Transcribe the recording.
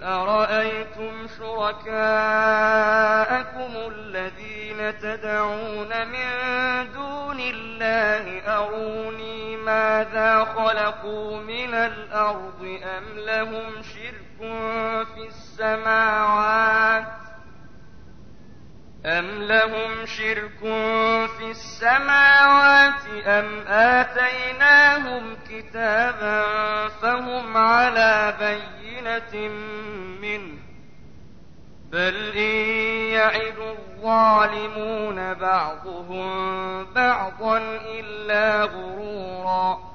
قُلْ أَرَأَيْتُمْ شُرَكَاءَكُمُ الَّذِينَ تَدْعُونَ مِن دُونِ اللَّهِ أَرُونِي مَاذَا خَلَقُوا مِنَ الْأَرْضِ أَمْ لَهُمْ شِرْكٌ فِي السَّمَاوَاتِ أَمْ آتَيْنَاهُمْ كِتَابًا فَهُمْ عَلَىٰ بَيِّنَةٍ مِّنْهُ ۚ بَلْ إِن يَعِدُ الظَّالِمُونَ بَعْضُهُم بَعْضًا إِلَّا غُرُورًا